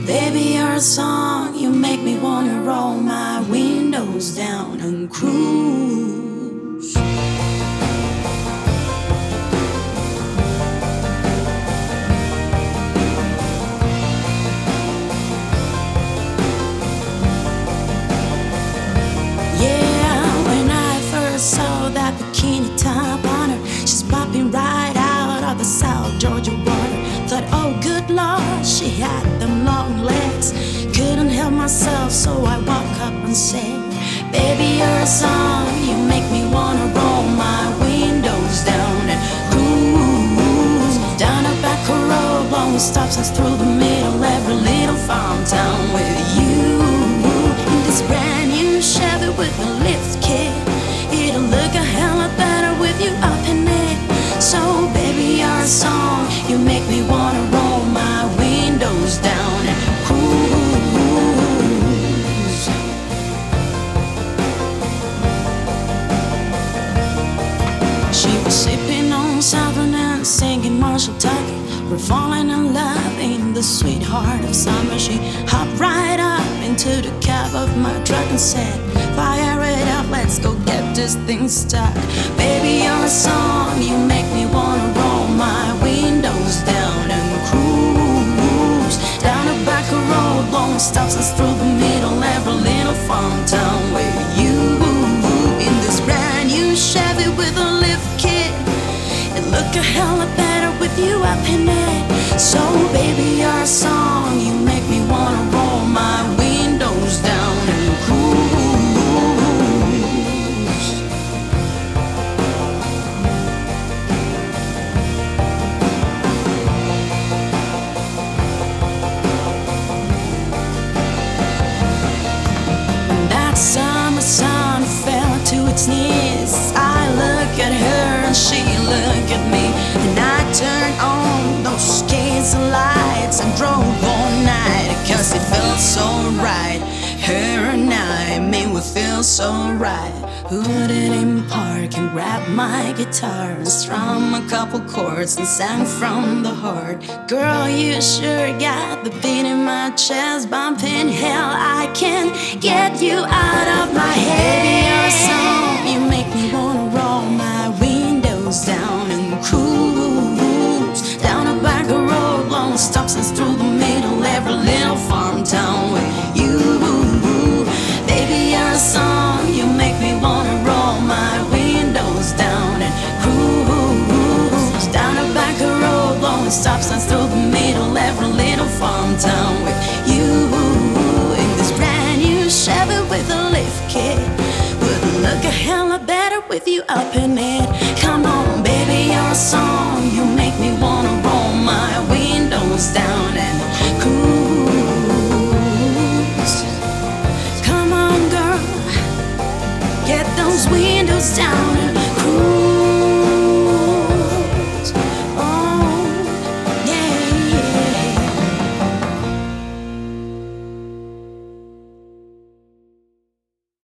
Baby, you're a song, you make me wanna roll my windows down and cruise. Yeah, when I first saw that bikini top on her, she's popping right out of the South Georgia water. Thought, oh good Lord, she had them long legs. Couldn't help myself, so I walked up and said, baby, you're a song, you make me wanna roll my windows down and cruise. Down a back road, long stops us through the middle, every little farm town with you. In this brand new Chevy with a lift kit, it'll look a hell of better with you up in it. So baby, you're a song, you make me wanna roll my windows down and cruise. She was sipping on Southern and singing Marshall Tucker. We're falling in love in the sweet heart of summer. She hopped right up into the cab of my truck and said, fire it up, let's go get this thing stuck. Baby, you're a song, you make me wanna roll my windows down and cruise. Down a back road, long stops us through the middle, every little farm town with you. In this brand new Chevy with a lift kit, it look a hell of better with you up in it. So baby, you're a song, you make me wanna roll my windows down and cruise. When that summer sun fell to its knees, I look at her and she look at me, and I turned on those skates and lights and drove all night, 'cause it felt so right. Her and I, we feel so right. Put it in park and grabbed my guitar and strum a couple chords and sang from the heart. Girl, you sure got the beat in my chest bumping. Hell, I can't get you out of my head. Baby, you're a song, you make me wanna roll my windows down and cruise. Down a back road, long stops us through the middle, every little farm town with you. Baby, you're a song, you make me wanna roll my windows down and cruise. Down a back road, long stops us through the middle, every little farm town with you. In this brand new Chevy with a lift kit, would look a hell of better with you up in it.